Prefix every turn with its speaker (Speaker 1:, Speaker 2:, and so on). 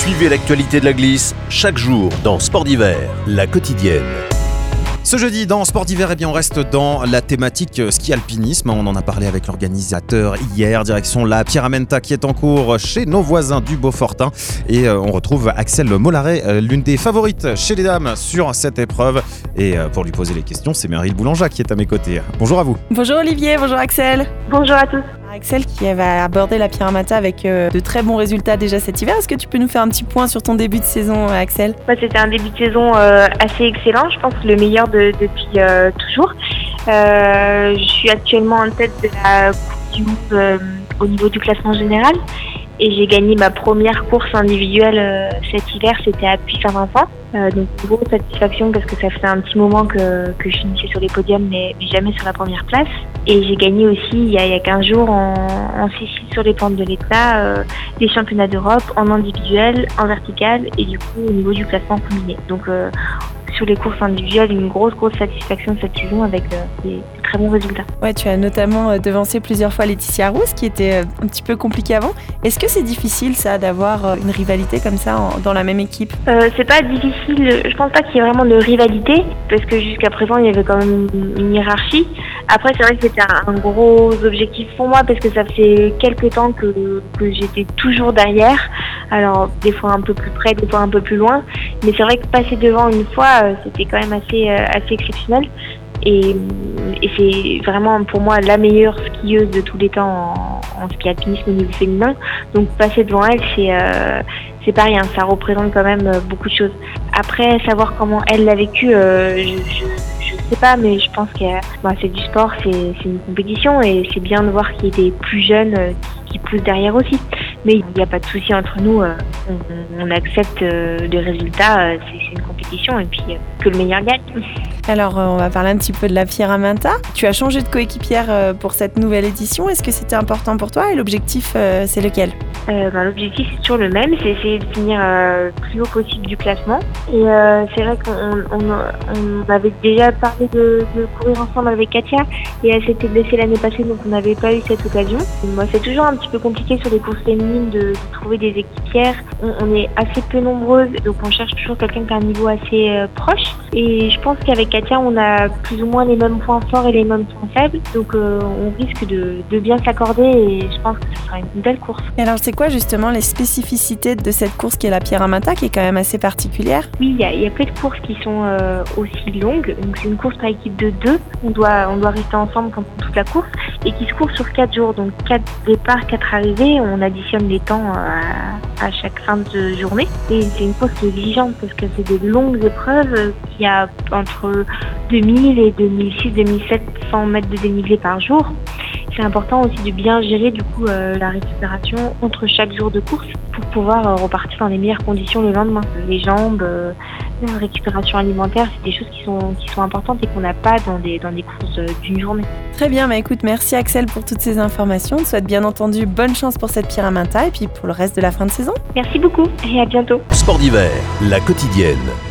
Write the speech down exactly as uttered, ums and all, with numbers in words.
Speaker 1: Suivez l'actualité de la glisse chaque jour dans Sport d'hiver, la quotidienne.
Speaker 2: Ce jeudi, dans Sport d'hiver, eh bien, on reste dans la thématique ski alpinisme. On en a parlé avec l'organisateur hier, direction la Pierramenta qui est en cours chez nos voisins du Beaufortain. Et euh, on retrouve Axel Mollaret, euh, l'une des favorites chez les dames sur cette épreuve. Et euh, pour lui poser les questions, c'est Meryl Boulanja qui est à mes côtés. Bonjour à vous.
Speaker 3: Bonjour Olivier, bonjour Axel.
Speaker 4: Bonjour à tous.
Speaker 3: Axel qui va aborder la Pierramenta avec euh, de très bons résultats déjà cet hiver. Est-ce que tu peux nous faire un petit point sur ton début de saison, Axel ?
Speaker 4: Bah, c'était un début de saison euh, assez excellent, je pense le meilleur de, depuis euh, toujours. Euh, je suis actuellement en tête de la Coupe du Monde euh, au niveau du classement général et j'ai gagné ma première course individuelle euh, cet hiver, c'était à Puy-Saint-Vincent. Euh, donc une grosse satisfaction parce que ça faisait un petit moment que, que je finissais sur les podiums mais, mais jamais sur la première place. Et j'ai gagné aussi il y a, il y a quinze jours en, en C six sur les pentes de l'État, euh, des championnats d'Europe en individuel, en vertical et du coup au niveau du classement combiné. Donc euh, sur les courses individuelles, une grosse grosse satisfaction cette saison avec euh, des, des très bons résultats.
Speaker 3: Ouais, tu as notamment euh, devancé plusieurs fois Laetitia Rousse qui était euh, un petit peu compliqué avant. Est-ce que c'est difficile ça d'avoir euh, une rivalité comme ça en, dans la même équipe ?
Speaker 4: euh, C'est pas difficile, je pense pas qu'il y ait vraiment de rivalité parce que jusqu'à présent il y avait quand même une, une hiérarchie. Après c'est vrai que c'était un, un gros objectif pour moi parce que ça fait quelques temps que, que j'étais toujours derrière. Alors des fois un peu plus près, des fois un peu plus loin. Mais c'est vrai que passer devant une fois, euh, c'était quand même assez, euh, assez exceptionnel. Et, et c'est vraiment pour moi la meilleure skieuse de tous les temps en, en ski alpinisme au niveau féminin. Donc passer devant elle, c'est, euh, c'est pas rien, ça représente quand même beaucoup de choses. Après, savoir comment elle l'a vécu, euh, je, je, je sais pas, mais je pense que bah, c'est du sport, c'est, c'est une compétition et c'est bien de voir qu'il y a des plus jeunes euh, qui, qui poussent derrière aussi. Mais il n'y a pas de souci entre nous, euh, on, on accepte euh, les résultats, euh, c'est, c'est une compétition et puis euh, que le meilleur gagne.
Speaker 3: Alors, euh, on va parler un petit peu de la Pierramenta. Tu as changé de coéquipière euh, pour cette nouvelle édition. Est-ce que c'était important pour toi et l'objectif, euh, c'est lequel ?
Speaker 4: euh, ben, L'objectif, c'est toujours le même, c'est essayer de finir euh, plus haut possible du classement. Et euh, c'est vrai qu'on on, on avait déjà parlé de, de courir ensemble avec Katia et elle s'était blessée l'année passée, donc on n'avait pas eu cette occasion. Et moi, c'est toujours un petit peu compliqué sur les courses féminines de, de trouver des équipières. On, on est assez peu nombreuses, donc on cherche toujours quelqu'un qui a un niveau assez euh, proche. Et je pense qu'avec Katia, on a plus ou moins les mêmes points forts et les mêmes points faibles. Donc euh, on risque de, de bien s'accorder et je pense que ce sera une belle course.
Speaker 3: Et alors c'est quoi justement les spécificités de cette course qui est la Pierramenta, qui est quand même assez particulière ?
Speaker 4: Oui, il y a, il y a peu de courses qui sont euh, aussi longues. Donc c'est une course par équipe de deux. On doit, on doit rester ensemble pendant toute la course et qui se court sur quatre jours. Donc quatre départs, quatre arrivées. On additionne les temps à, à chaque fin de journée. Et c'est une course qui est exigeante parce que c'est des longues épreuves qui a entre deux mille et deux mille six, deux mille sept cents mètres de dénivelé par jour. C'est important aussi de bien gérer du coup euh, la récupération entre chaque jour de course pour pouvoir euh, repartir dans les meilleures conditions le lendemain. Les jambes, euh, la récupération alimentaire, c'est des choses qui sont, qui sont importantes et qu'on n'a pas dans des, dans des courses euh, d'une journée.
Speaker 3: Très bien, bah écoute, merci Axel pour toutes ces informations. Je te souhaite bien entendu bonne chance pour cette Pierramenta et puis pour le reste de la fin de saison.
Speaker 4: Merci beaucoup et à bientôt.
Speaker 1: Sport d'hiver, la quotidienne.